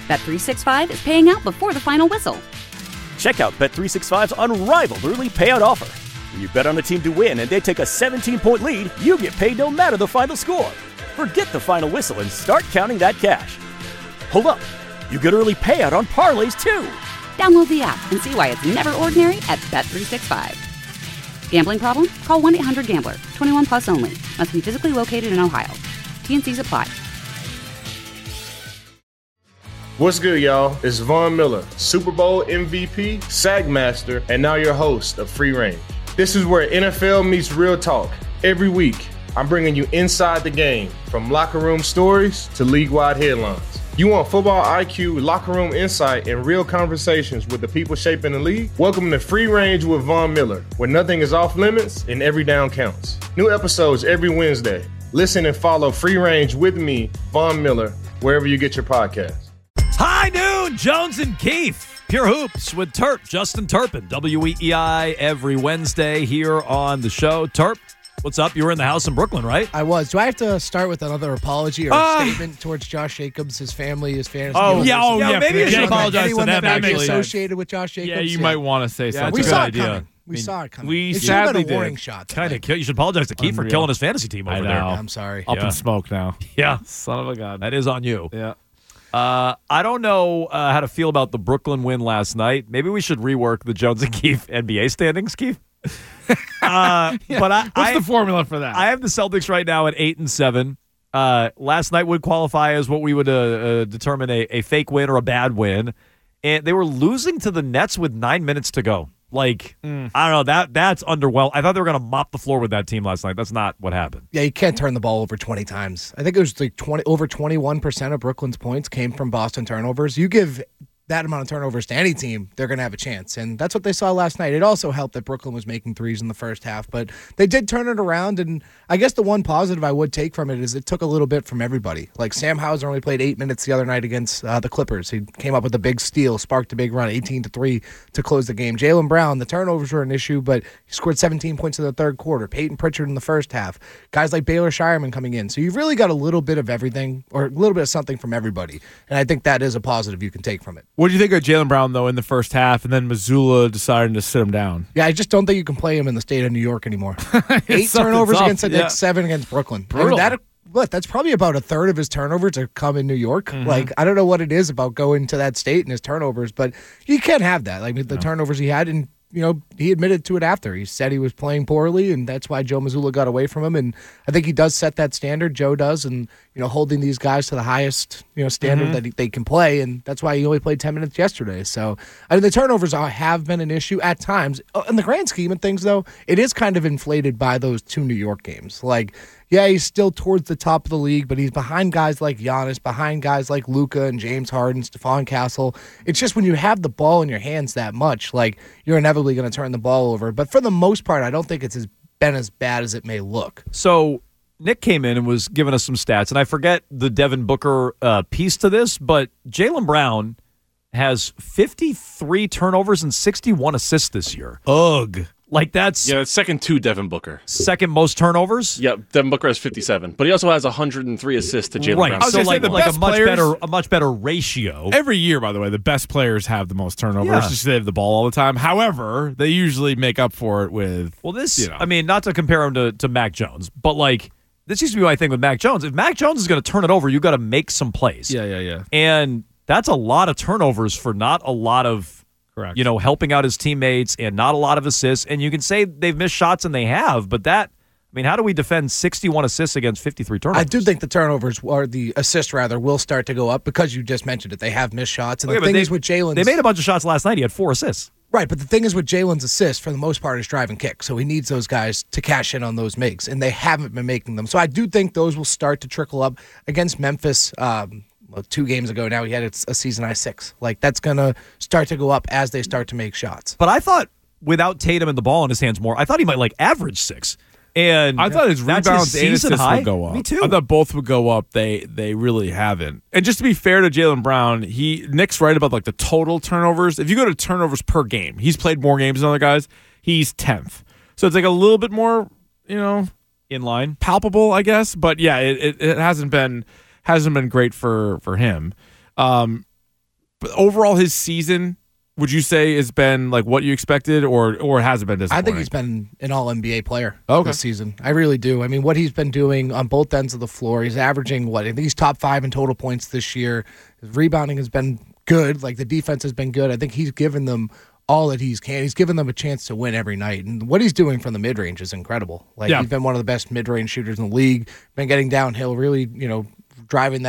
Bet365 is paying out before the final whistle. Check out Bet365's unrivaled early payout offer. When you bet on a team to win and they take a 17-point lead, you get paid no matter the final score. Forget the final whistle and start counting that cash. Hold up. You get early payout on parlays, too. Download the app and see why it's never ordinary at Bet365. Gambling problem? Call 1-800-GAMBLER. 21 plus only. Must be physically located in Ohio. T&Cs apply. What's good, y'all? It's Von Miller, Super Bowl MVP, Sack Master, and now your host of Free Range. This is where NFL meets real talk. Every week, I'm bringing you inside the game, from locker room stories to league-wide headlines. You want football IQ, locker room insight, and real conversations with the people shaping the league? Welcome to Free Range with Von Miller, where nothing is off limits and every down counts. New episodes every Wednesday. Listen and follow Free Range with me, Von Miller, wherever you get your podcasts. High noon, Jones and Keith. Pure Hoops with Terp, Justin Turpin, WEEI every Wednesday here on the show. Terp, what's up? You were in the house in Brooklyn, right? I was. Do I have to start with another apology or a statement towards Josh Jacobs, his family, his fantasy? Yeah, maybe you should apologize to anyone them, that may be actually. associated with Josh Jacobs. Yeah, you might want to say something. We That's a saw good it idea. coming. We saw it coming. we It should have sadly been a warning did. shot. Kind of. You should apologize to Keith for Unreal. killing his fantasy team over I there. know. I'm sorry. Up Yeah. in smoke now. Yeah, Son of a gun. that is on you. Yeah. I don't know how to feel about the Brooklyn win last night. Maybe we should rework the Jones and Keith NBA standings, Keith. But What's the formula for that? I have the Celtics right now at 8-7. Last night would qualify as what we would determine a fake win or a bad win, and they were losing to the Nets with 9 minutes to go. Like, I don't know, that's underwhelming. I thought they were going to mop the floor with that team last night. That's not what happened. Yeah, you can't turn the ball over 20 times. I think it was like over 21% of Brooklyn's points came from Boston turnovers. You give that amount of turnovers to any team, they're going to have a chance. And that's what they saw last night. It also helped that Brooklyn was making threes in the first half, but they did turn it around. And I guess the one positive I would take from it is it took a little bit from everybody. Like Sam Hauser only played 8 minutes the other night against the Clippers. He came up with a big steal, sparked a big run, 18-3 to close the game. Jaylen Brown, the turnovers were an issue, but he scored 17 points in the third quarter. Peyton Pritchard in the first half. Guys like Baylor Shireman coming in. So you've really got a little bit of everything, or a little bit of something from everybody. And I think that is a positive you can take from it. What do you think of Jaylen Brown, though, in the first half, and then Missoula deciding to sit him down? Yeah, I just don't think you can play him in the state of New York anymore. 8 Something's turnovers up, against the yeah. Knicks, 7 against Brooklyn. Brutal. That's probably about a third of his turnovers to come in New York. Like, I don't know what it is about going to that state and his turnovers, but you can't have that. Like, the turnovers he had, and he admitted to it after. He said he was playing poorly, and that's why Joe Mazzulla got away from him. And I think he does set that standard. Joe does, and holding these guys to the highest standard that they can play, and that's why he only played 10 minutes yesterday. So I mean, the turnovers have been an issue at times. In the grand scheme of things, though, it is kind of inflated by those 2 New York games. Like, yeah, he's still towards the top of the league, but he's behind guys like Giannis, behind guys like Luka and James Harden, Stephon Castle. It's just when you have the ball in your hands that much, like, you're inevitably going to turn the ball over. But for the most part, I don't think it's been as bad as it may look. So Nick came in and was giving us some stats, and I forget the Devin Booker piece to this, but Jaylen Brown has 53 turnovers and 61 assists this year. Ugh. Like, that's Yeah, it's second to Devin Booker. second most turnovers. Yeah, Devin Booker has 57, but he also has 103 assists to Jaylen Right, Brown. I was so gonna say like the a best much players- a much better ratio. Every year, by the way, the best players have the most turnovers. Yeah. Just they have the ball all the time. However, they usually make up for it with. Well, this, You know. I mean, not to compare him to Mac Jones, but like, this used to be my thing with Mac Jones. If Mac Jones is going to turn it over, you got to make some plays. Yeah. And that's a lot of turnovers for not a lot of, Correct. helping out his teammates and not a lot of assists. And you can say they've missed shots, and they have, but that, I mean, how do we defend 61 assists against 53 turnovers? I do think the turnovers, or the assists rather, will start to go up because you just mentioned it. They have missed shots. And Okay, the but thing they- is with Jalen's... They made a bunch of shots last night. He had 4 assists. Right, but the thing is with Jalen's assists, for the most part, is drive and kick. So he needs those guys to cash in on those makes, and they haven't been making them. So I do think those will start to trickle up against Memphis. 2 games ago now, he had a season-high 6. Like, that's going to start to go up as they start to make shots. But I thought without Tatum and the ball in his hands more, I thought he might average 6. And I thought his that's rebounds his and season assists high. would go up. Me too. I thought both would go up. They really haven't. And just to be fair to Jaylen Brown, Nick's right about like the total turnovers. If you go to turnovers per game, he's played more games than other guys. He's 10th. So it's like a little bit more, in line. palpable, I guess. But yeah, it hasn't been great for him. But overall, his season, would you say, has been like what you expected, or has it been disappointing? I think he's been an all-NBA player Okay. this season. I really do. I mean, what he's been doing on both ends of the floor, he's averaging, I think he's top 5 in total points this year. His rebounding has been good. Like, the defense has been good. I think he's given them all that he's can. He's given them a chance to win every night. And what he's doing from the mid-range is incredible. Like, he's been one of the best mid-range shooters in the league, been getting downhill, really, driving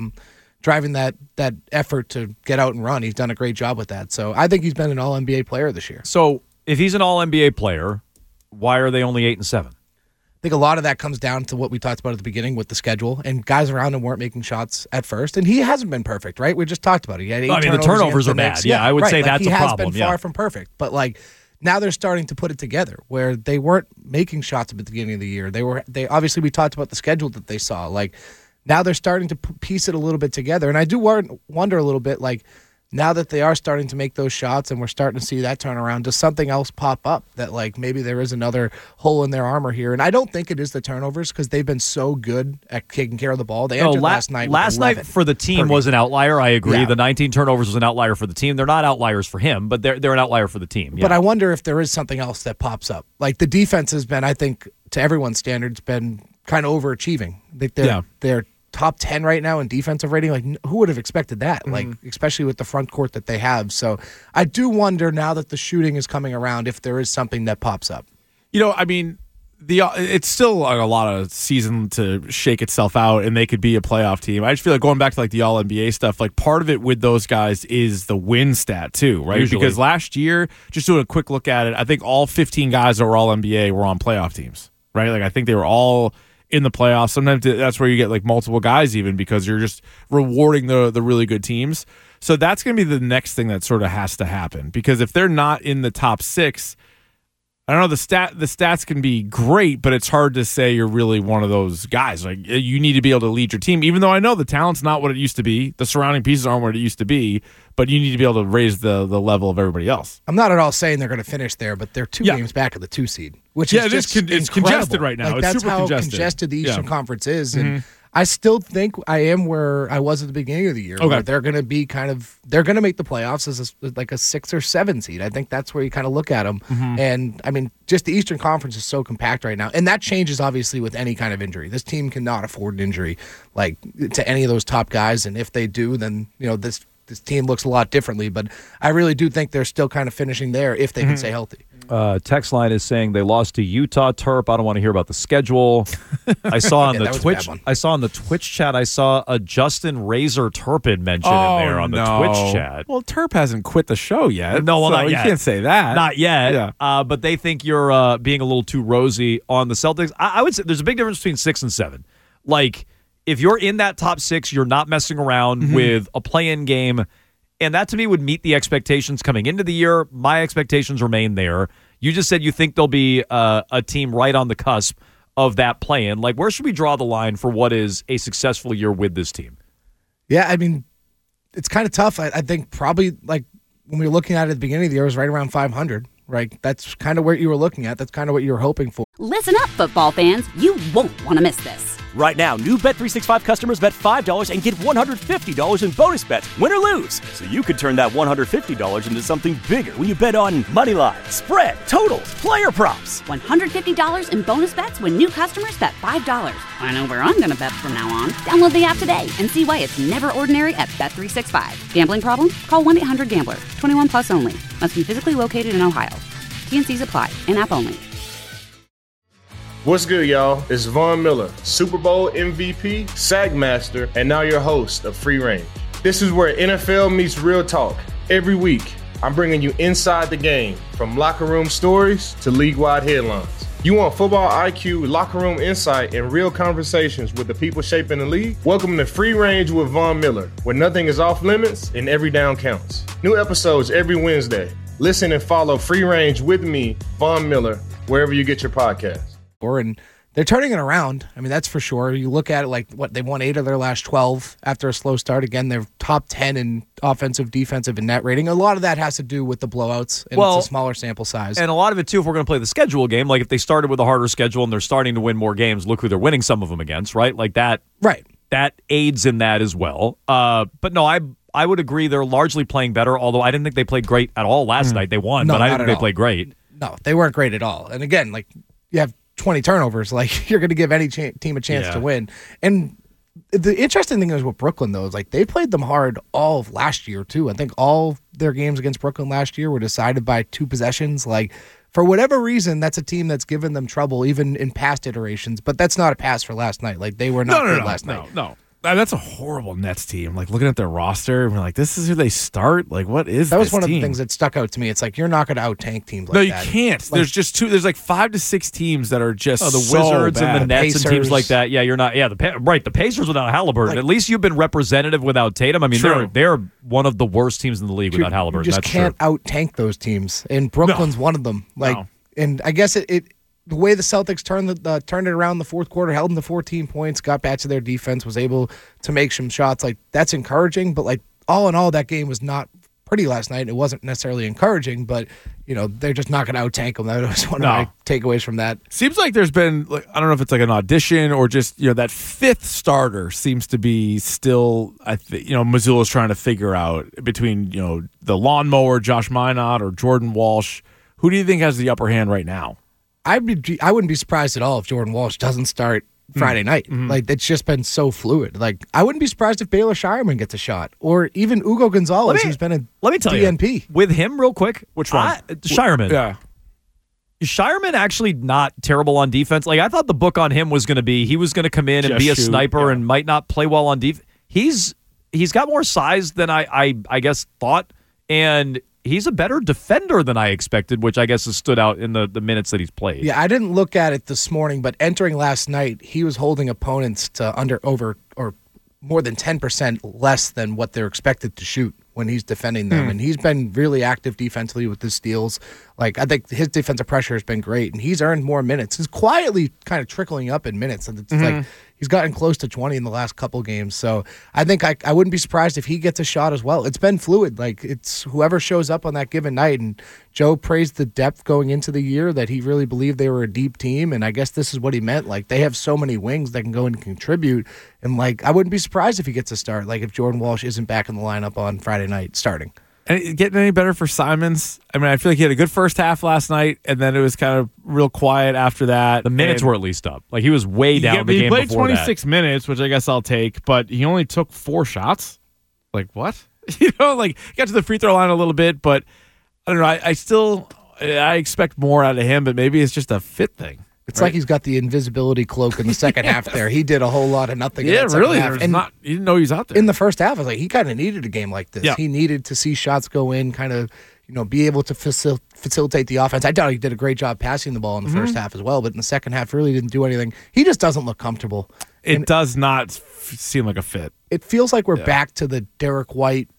that effort to get out and run. He's done a great job with that. So I think he's been an all-NBA player this year. So if he's an all-NBA player, why are they only 8-7? I think a lot of that comes down to what we talked about at the beginning with the schedule, and guys around him weren't making shots at first, and he hasn't been perfect, right? We just talked about it. He had 8 the turnovers are bad. Yeah, I would say that's a problem. He has been far from perfect, but now they're starting to put it together where they weren't making shots at the beginning of the year. They obviously, we talked about the schedule that they saw. Now they're starting to piece it a little bit together, and I do wonder a little bit, now that they are starting to make those shots and we're starting to see that turnaround, does something else pop up that maybe there is another hole in their armor here? And I don't think it is the turnovers because they've been so good at taking care of the ball. They entered last night. Last night for the team was an outlier. I agree. Yeah. The 19 turnovers was an outlier for the team. They're not outliers for him, but they're an outlier for the team. Yeah. But I wonder if there is something else that pops up. The defense has been, I think, to everyone's standards, been kind of overachieving. They're top 10 right now in defensive rating. Who would have expected that? Especially with the front court that they have. So I do wonder now that the shooting is coming around if there is something that pops up. I mean, it's still a lot of season to shake itself out, and they could be a playoff team. I just feel like going back to the All NBA stuff, part of it with those guys is the win stat too, right? Usually. Because last year, just doing a quick look at it, I think all 15 guys that were All NBA were on playoff teams, right? I think they were all in the playoffs. Sometimes that's where you get multiple guys even because you're just rewarding the really good teams. So that's going to be the next thing that sort of has to happen because if they're not in the top 6, I don't know, the stats can be great, but it's hard to say you're really one of those guys. You need to be able to lead your team, even though I know the talent's not what it used to be. The surrounding pieces aren't what it used to be, but you need to be able to raise the level of everybody else. I'm not at all saying they're going to finish there, but they're 2 games back of the 2 seed, which is just it's congested right now. It's that's super how congested. The Eastern Conference is, and I still think I am where I was at the beginning of the year. Okay. Where they're going to be they're going to make the playoffs as a 6 or 7 seed. I think that's where you kind of look at them. And I mean, just the Eastern Conference is so compact right now, and that changes obviously with any kind of injury. This team cannot afford an injury to any of those top guys, and if they do, then this team looks a lot differently. But I really do think they're still kind of finishing there if they can stay healthy. Text line is saying they lost to Utah Terp. I don't want to hear about the schedule. I saw on the Twitch. I saw on the Twitch chat. I saw a Justin Razor Turpin mentioned in there on the Twitch chat. Well, Terp hasn't quit the show yet. No, well, so not yet. You can't say that. Not yet. Yeah. But they think you're being a little too rosy on the Celtics. I would say there's a big difference between 6 and 7. If you're in that top 6, you're not messing around with a play-in game. And that, to me, would meet the expectations coming into the year. My expectations remain there. You just said you think there'll be a team right on the cusp of that play-in. Where should we draw the line for what is a successful year with this team? Yeah, I mean, it's kind of tough. I think probably, when we were looking at it at the beginning of the year, it was right around 500, right? That's kind of what you were looking at. That's kind of what you were hoping for. Listen up, football fans. You won't want to miss this. Right now, new Bet365 customers bet $5 and get $150 in bonus bets, win or lose. So you could turn that $150 into something bigger when you bet on money line, spread, totals, player props. $150 in bonus bets when new customers bet $5. I know where I'm going to bet from now on. Download the app today and see why it's never ordinary at Bet365. Gambling problem? Call 1-800-GAMBLER. 21 plus only. Must be physically located in Ohio. T&Cs apply. In-app only. What's good, y'all? It's Von Miller, Super Bowl MVP, SAG Master, and now your host of Free Range. This is where NFL meets real talk. Every week, I'm bringing you inside the game, from locker room stories to league-wide headlines. You want football IQ, locker room insight, and real conversations with the people shaping the league? Welcome to Free Range with Von Miller, where nothing is off limits and every down counts. New episodes every Wednesday. Listen and follow Free Range with me, Von Miller, wherever you get your podcasts. And they're turning it around. I mean, that's for sure. You look at it they won 8 of their last 12 after a slow start. Again, they're top 10 in offensive, defensive, and net rating. A lot of that has to do with the blowouts, and it's a smaller sample size. And a lot of it, too, if we're going to play the schedule game, if they started with a harder schedule and they're starting to win more games, look who they're winning some of them against, right? That aids in that as well. But no, I I would agree they're largely playing better, although I didn't think they played great at all last night. They won, No, but I not didn't at think they all. played great. No, they weren't great at all. And again, like you have 20 turnovers, like you're going to give any team a chance to win. And the interesting thing is with Brooklyn, though, is like they played them hard all of last year, too. I think all their games against Brooklyn last year were decided by 2 possessions. Like, for whatever reason, that's a team that's given them trouble even in past iterations. But that's not a pass for last night. Like, they were not good last night. No. That's a horrible Nets team. Like, looking at their roster, and we're like, this is who they start? Like, what is That was this one of the team? things that stuck out to me. It's like, you're not going to out-tank teams like No, that. you can't. There's just 2. There's like 5 to 6 teams that are just The so Wizards bad. and the Nets and teams Pacers. like that. Yeah, you're not. Yeah, the Pacers without Halliburton. At least you've been representative without Tatum. I mean, True. they're one of the worst teams in the league without Halliburton. You just That's can't true. out-tank those teams. And Brooklyn's one of them. Like, and I guess it the way the Celtics turned it around in the fourth quarter, held them to 14 points, got back to their defense, was able to make some shots. Like, that's encouraging. But like all in all, that game was not pretty last night. It wasn't necessarily encouraging, but they're just not going to out-tank them. That was one of my takeaways from that. Seems like there's been, like, I don't know if it's like an audition or just, that 5th starter seems to be still, Missoula's trying to figure out between, the lawnmower, Josh Minot, or Jordan Walsh. Who do you think has the upper hand right now? I wouldn't be surprised at all if Jordan Walsh doesn't start Friday night. Mm-hmm. Like, it's just been so fluid. Like, I wouldn't be surprised if Baylor Shireman gets a shot, or even Ugo Gonzalez, who's been a Let me tell DNP. you, with him real quick. Which one? Shireman. Yeah. Shireman actually not terrible on defense. Like, I thought the book on him was going to be he was going to come in and Just be a shoot, sniper and might not play well on defense. He's got more size than I guess thought, and he's a better defender than I expected, which I guess has stood out in the minutes that he's played. Yeah, I didn't look at it this morning, but entering last night, he was holding opponents to over or more than 10% less than what they're expected to shoot when he's defending them. And he's been really active defensively with the steals. Like, I think his defensive pressure has been great, and he's earned more minutes. He's quietly kind of trickling up in minutes. And it's like he's gotten close to 20 in the last couple games. So I think I wouldn't be surprised if he gets a shot as well. It's been fluid. Like, it's whoever shows up on that given night. And Joe praised the depth going into the year, that he really believed they were a deep team. And I guess this is what he meant. Like, they have so many wings that can go and contribute. And, like, I wouldn't be surprised if he gets a start. Like, if Jordan Walsh isn't back in the lineup on Friday night starting. And getting any better for Simons? I mean, I feel like he had a good first half last night, and then it was kind of real quiet after that. The minutes were at least up. Like, he was way down the game He played before 26 minutes, which I guess I'll take, but he only took 4 shots. Like, what? Like, got to the free throw line a little bit, but I don't know. I expect more out of him, but maybe it's just a fit thing. It's like he's got the invisibility cloak in the second half there. He did a whole lot of nothing in that second really. half. And You didn't know he was out there. in the first half, I was like, he kind of needed a game like this. Yeah. He needed to see shots go in, kind of, be able to facilitate the offense. I thought he did a great job passing the ball in the first half as well, but in the second half really didn't do anything. He just doesn't look comfortable. It does not seem like a fit. It feels like we're back to the Derek White,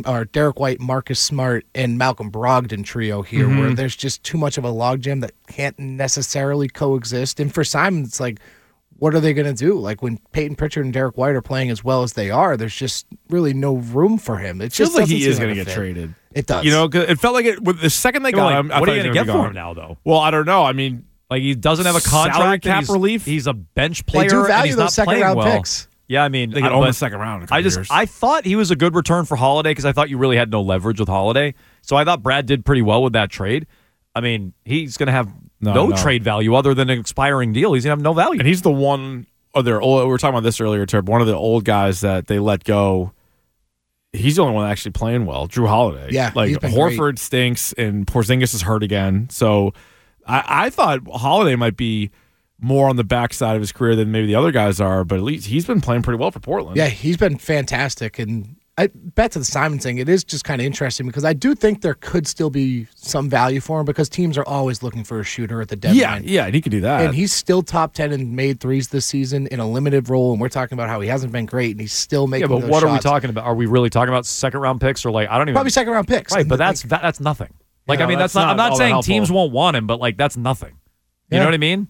Marcus Smart, and Malcolm Brogdon trio here, where there's just too much of a logjam that can't necessarily coexist. And for Simon, it's like, what are they going to do? Like, when Peyton Pritchard and Derek White are playing as well as they are, there's just really no room for him. It Feels just like he doesn't is seem going like to a get fit. traded. It does. 'Cause it felt like it with the second they got him. I what thought are you he going was to get gonna for be him gone. now, though? Well, I don't know. I mean, Like, he doesn't have a Salary contract. cap and relief? He's a bench player. They do and value he's those not second playing round well. picks. Yeah, I mean, they could own the second round. In a couple years. I thought he was a good return for Holiday because I thought you really had no leverage with Holiday. So I thought Brad did pretty well with that trade. I mean, he's going to have no trade value other than an expiring deal. He's going to have no value. And he's the one of their old, we were talking about this earlier, Turb, one of the old guys that they let go. He's the only one actually playing well, Drew Holiday. Yeah, like he's been Horford great. stinks and Porzingis is hurt again. So I thought Holiday might be more on the backside of his career than maybe the other guys are, but at least he's been playing pretty well for Portland. Yeah, he's been fantastic. And back to the Simon thing, it is just kind of interesting because I do think there could still be some value for him because teams are always looking for a shooter at the deadline. Yeah, and he could do that. And he's still top 10 in made threes this season in a limited role, and we're talking about how he hasn't been great, and he's still making but those what are we shots. talking about? Are we really talking about second round picks or like I don't even Probably second round picks. right? And But like, that's nothing. Like Yeah, I mean, that's that's not. I'm not not all that saying helpful. teams won't want him, but like that's nothing. You Yeah. know what I mean?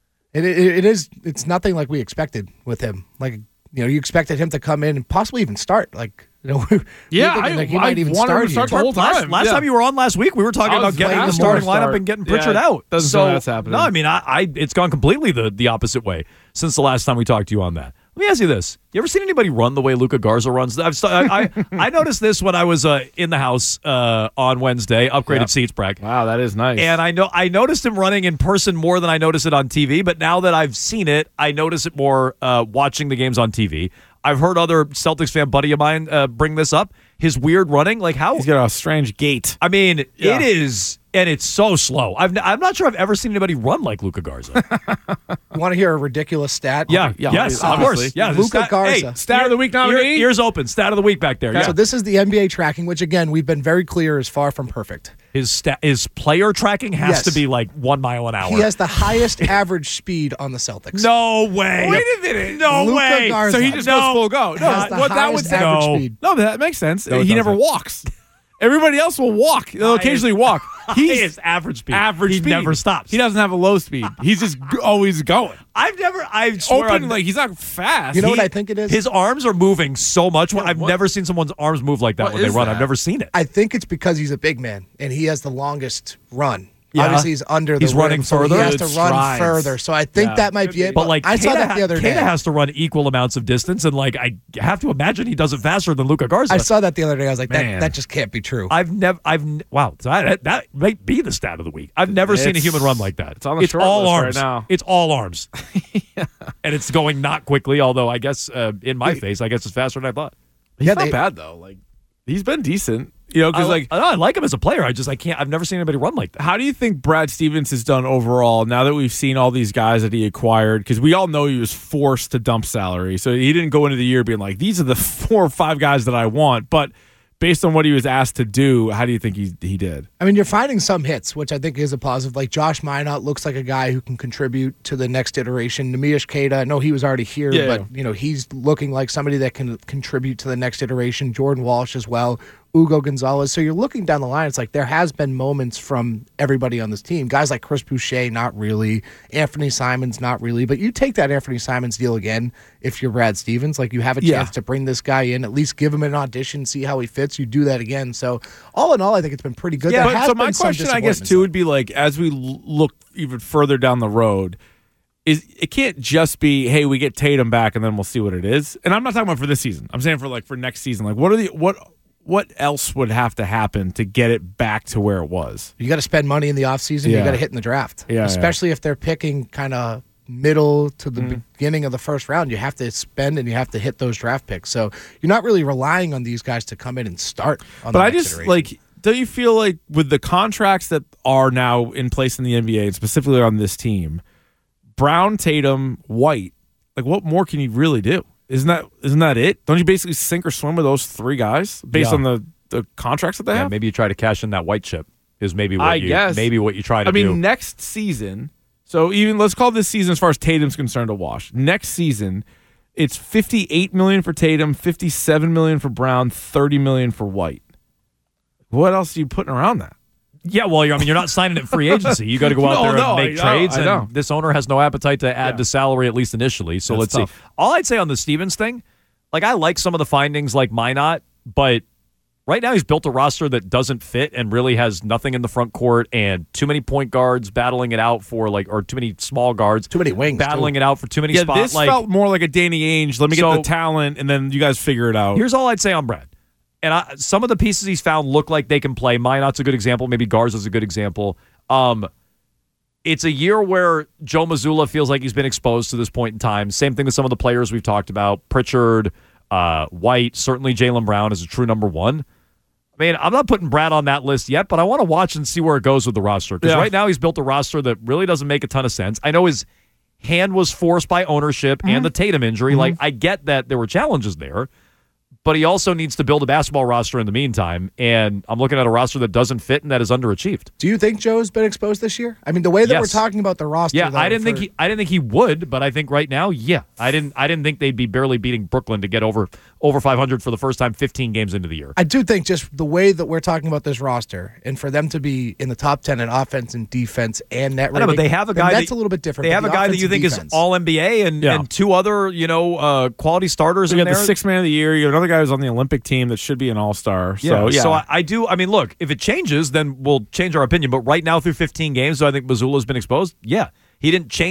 it is. It's nothing like we expected with him. Like you expected him to come in and possibly even start. Like we were thinking, like, he might even wanted him start to here. start the whole time. Last Yeah. time you were on last week, we were talking I was about getting playing the the starting more lineup start. and getting Yeah, Pritchard out. doesn't so seem like that's happening. no, I mean, it's gone completely the opposite way since the last time we talked to you on that. Let me ask you this: you ever seen anybody run the way Luka Garza runs? I noticed this when I was in the house on Wednesday. Upgraded seats, Bragg. Wow, that is nice. And I noticed him running in person more than I noticed it on TV. But now that I've seen it, I notice it more watching the games on TV. I've heard other Celtics fan buddy of mine bring this up. His weird running, like how he's got a strange gait. I mean, it is, and it's so slow. I'm not sure I've ever seen anybody run like Luka Garza. You want to hear a ridiculous stat? Yes, of course. Yeah, Luka Garza. Hey, stat of the week nominee. Ears open. Stat of the week back there. Yeah. So this is the NBA tracking, which again we've been very clear is far from perfect. His player tracking has to be like 1 mile an hour. He has the highest average speed on the Celtics. No way. Wait a minute. No Luka way. Garza. So he just goes full go. No, has the highest average speed. No, but that makes sense. No, it he never doesn't. walks. Everybody else will walk. They'll occasionally walk. He's average speed. Average he speed. never stops. He doesn't have a low speed. He's just always going. I swear Open, like he's not fast. You know what I think it is? His arms are moving so much. I've never seen someone's arms move like that What when they is run. that? I've never seen it. I think it's because he's a big man and he has the longest run. Yeah. Obviously, he's under the He's rim, running so further? He has Good to run strides. further. So I think that might be it. But like I saw that the other day. Kata has to run equal amounts of distance, and like I have to imagine he does it faster than Luka Garza. I saw that the other day. I was like, Man. that just can't be true. Wow, so that might be the stat of the week. I've never seen a human run like that. It's on the short all list right arms now. It's all arms, and it's going not quickly. Although I guess in my face, I guess it's faster than I thought. He's not bad though. Like he's been decent. You know, because I like him as a player. I've never seen anybody run like that. how do you think Brad Stevens has done overall now that we've seen all these guys that he acquired? Because we all know he was forced to dump salary. So he didn't go into the year being like, these are the 4 or 5 guys that I want. But based on what he was asked to do, how do you think he did? I mean, you're finding some hits, which I think is a positive. Like Josh Minot looks like a guy who can contribute to the next iteration. Nemish Queta, I know he was already here, but he's looking like somebody that can contribute to the next iteration. Jordan Walsh as well. Ugo Gonzalez. So you're looking down the line. It's like there has been moments from everybody on this team. Guys like Chris Boucher, not really. Anthony Simons, not really. But you take that Anthony Simons deal again if you're Brad Stevens. Like you have a chance to bring this guy in, at least give him an audition, see how he fits. You do that again. So all in all, I think it's been pretty good. Yeah, There has so been my some question, I guess, too, would be like, as we look even further down the road, is it can't just be, hey, we get Tatum back and then we'll see what it is. And I'm not talking about for this season. I'm saying for next season. Like, what else would have to happen to get it back to where it was? You got to spend money in the offseason. You got to hit in the draft. Especially if they're picking kind of middle to the beginning of the first round. You have to spend and you have to hit those draft picks. So you're not really relying on these guys to come in and start on But the I next just, iteration. like, don't you feel like with the contracts that are now in place in the NBA, and specifically on this team, Brown, Tatum, White, like what more can you really do? Isn't that it? Don't you basically sink or swim with those 3 guys based on the contracts that they have? Maybe you try to cash in that white chip is maybe what I guess. maybe what you try to do. I mean, next season, so even let's call this season as far as Tatum's concerned a wash. Next season, it's $58 million for Tatum, $57 million for Brown, $30 million for White. What else are you putting around that? Yeah, well, you're not signing it free agency. You got to go out there and make trades, and this owner has no appetite to add to salary, at least initially. So let's see. All I'd say on the Stevens thing, like I like some of the findings like Minot, but right now he's built a roster that doesn't fit and really has nothing in the front court and too many point guards battling it out for or too many small guards. Too many wings. Battling it out for too many spots. This felt more like a Danny Ainge. Let me get the talent, and then you guys figure it out. Here's all I'd say on Brad. And some of the pieces he's found look like they can play. Minot's a good example. Maybe Garza's a good example. It's a year where Joe Mazzulla feels like he's been exposed to this point in time. Same thing with some of the players we've talked about. Pritchard, White, certainly Jaylen Brown is a true number 1. I mean, I'm not putting Brad on that list yet, but I want to watch and see where it goes with the roster. Because right now he's built a roster that really doesn't make a ton of sense. I know his hand was forced by ownership and the Tatum injury. Like, I get that there were challenges there. But he also needs to build a basketball roster in the meantime, and I'm looking at a roster that doesn't fit and that is underachieved. Do you think Joe's been exposed this year? I mean, the way that we're talking about the roster. Yeah, though, I didn't think he would, but I think right now, yeah, I didn't think they'd be barely beating Brooklyn to get over 500 for the first time 15 games into the year. I do think just the way that we're talking about this roster, and for them to be in the top 10 in offense and defense and net rating, I know, but they have a guy that's a little bit different. They have a guy that you think is all NBA and 2 other quality starters. So you in got there. the 6th man of the year. You got another guy who's on the Olympic team that should be an all-star. So, So I do. I mean, look, if it changes, then we'll change our opinion. But right now, through 15 games, do I think Mazzulla's been exposed? Yeah. He didn't change.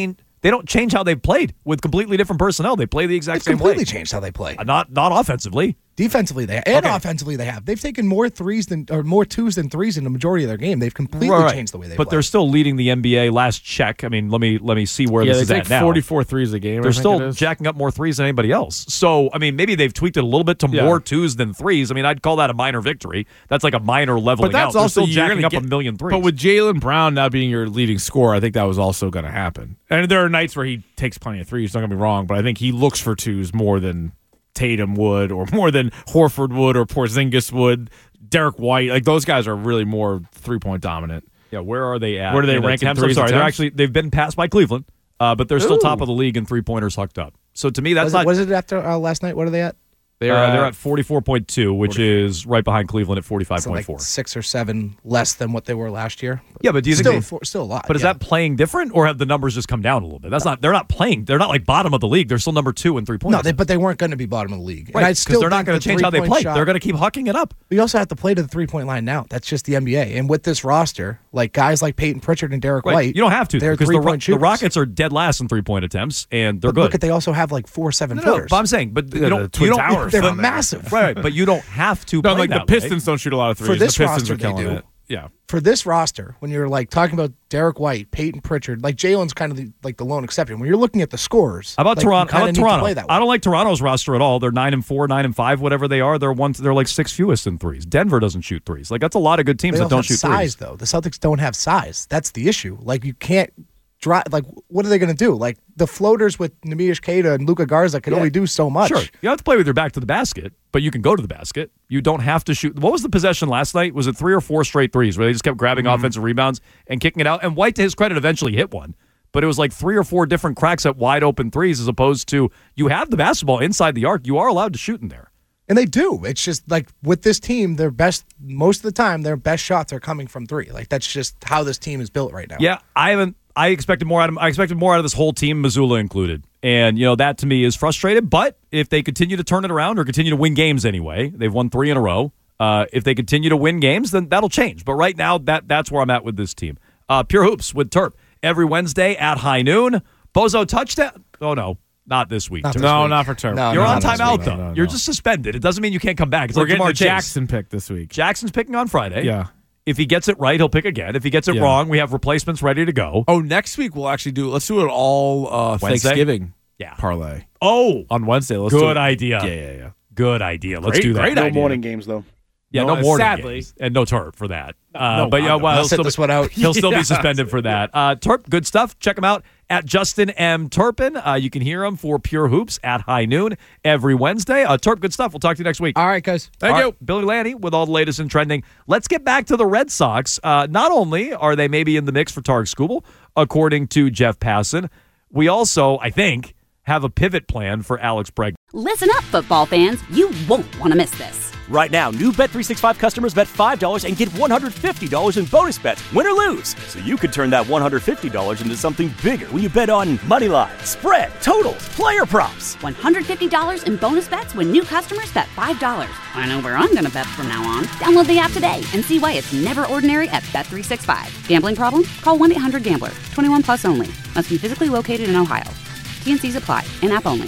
They don't change how they've played with completely different personnel. They play the exact same way. Completely changed how they play. Not offensively. Defensively, they have, and offensively, they have. They've taken more twos than threes in the majority of their game. They've completely changed the way they play. But they're still leading the NBA. Last check. I mean, let me see where this is at now. 44 threes a game. They're still jacking up more threes than anybody else. So, I mean, maybe they've tweaked it a little bit to more twos than threes. I mean, I'd call that a minor victory. That's like a minor leveling but that's out. Also, they're still jacking up a million threes. But with Jaylen Brown now being your leading scorer, I think that was also going to happen. And there are nights where he takes plenty of threes, don't get me wrong, but I think he looks for twos more than Tatum would, or more than Horford would, or Porzingis would, Derek White. Like, those guys are really more 3-point dominant. Yeah, where are they at? Where do they rank in threes? I'm sorry, they've been passed by Cleveland, but they're still top of the league in 3-pointers hucked up. So to me, was it after last night? What are they at? They're at 44.2, which is right behind Cleveland at 45.4. So like 6 or 7 less than what they were last year. Yeah, but do you think still a lot? But is that playing different, or have the numbers just come down a little bit? That's not. They're not playing. They're not like bottom of the league. They're still number 2 in 3-pointers. No, but they weren't going to be bottom of the league. Right, because they're not going to change how they play. They're going to keep hucking it up. But you also have to play to the 3-point line now. That's just the NBA. And with this roster, like guys like Peyton Pritchard and Derek White, you don't have to, because the Rockets are dead last in 3-point attempts, and they're good. Look, they also have like 4 7-footers. No, but I'm saying, but you don't. They're massive. Right, but you don't have to play like that the Pistons don't shoot a lot of threes. For this the Pistons roster, are killing they do. it. Yeah. For this roster, when you're like talking about Derek White, Peyton Pritchard, like Jalen's kind of the lone exception. When you're looking at the scorers, how about Toronto? How about Toronto? I don't like Toronto's roster at all. They're 9-4, 9-5, whatever they are. They're like 6th fewest in threes. Denver doesn't shoot threes. Like, that's a lot of good teams that don't shoot size, threes. Though the Celtics don't have size. That's the issue. Like, you can't drive. Like, what are they going to do? Like, the floaters with Neemias Queta and Luka Garza can only do so much. Sure, you have to play with your back to the basket, but you can go to the basket. You don't have to shoot. What was the possession last night? Was it 3 or 4 straight threes where they just kept grabbing offensive rebounds and kicking it out? And White, to his credit, eventually hit one. But it was like 3 or 4 different cracks at wide open threes, as opposed to you have the basketball inside the arc. You are allowed to shoot in there. And they do. It's just like with this team, most of the time, their best shots are coming from 3. Like, that's just how this team is built right now. Yeah, I expected more out of them. I expected more out of this whole team, Missoula included. And, that to me is frustrated. But if they continue to turn it around or continue to win games anyway, they've won 3 in a row. If they continue to win games, then that'll change. But right now, that's where I'm at with this team. Pure Hoops with Terp every Wednesday at high noon. Bozo touchdown. Oh, no. Not this week. Not for Terp. No, You're on timeout, though. You're just suspended. It doesn't mean you can't come back. It's We're like getting Jamar a Jackson pick this week. Jackson's picking on Friday. Yeah. If he gets it right, he'll pick again. If he gets it wrong, we have replacements ready to go. Oh, next week we'll actually let's do it all Thanksgiving parlay. Oh. On Wednesday. Good idea. Yeah. Good idea. Let's do that. Great idea. No morning games, though. Yeah, no morning games. And no Terp for that. I'll sit this one out. He'll still be suspended for that. Terp, good stuff. Check him out at Justin M. Turpin. You can hear him for Pure Hoops at high noon every Wednesday. Terp, good stuff. We'll talk to you next week. All right, guys. Thank you. Billy Lanny with all the latest and trending. Let's get back to the Red Sox. Not only are they maybe in the mix for Tarek Skubal, according to Jeff Passan, we also, I think, have a pivot plan for Alex Bregman. Listen up, football fans. You won't want to miss this. Right now, new Bet365 customers bet $5 and get $150 in bonus bets, win or lose. So you could turn that $150 into something bigger when you bet on money line, spread, totals, player props. $150 in bonus bets when new customers bet $5. I know where I'm going to bet from now on. Download the app today and see why it's never ordinary at Bet365. Gambling problem? Call 1-800-GAMBLER. 21 plus only. Must be physically located in Ohio. T&Cs apply. In-app only.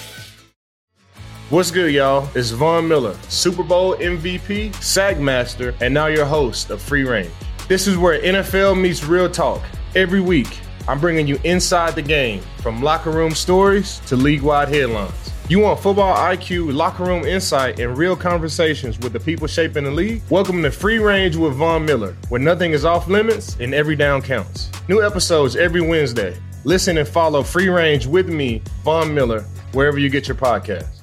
What's good, y'all? It's Von Miller, Super Bowl MVP, SAG Master, and now your host of Free Range. This is where NFL meets real talk. Every week, I'm bringing you inside the game, from locker room stories to league-wide headlines. You want football IQ, locker room insight, and real conversations with the people shaping the league? Welcome to Free Range with Von Miller, where nothing is off limits and every down counts. New episodes every Wednesday. Listen and follow Free Range with me, Von Miller, wherever you get your podcasts.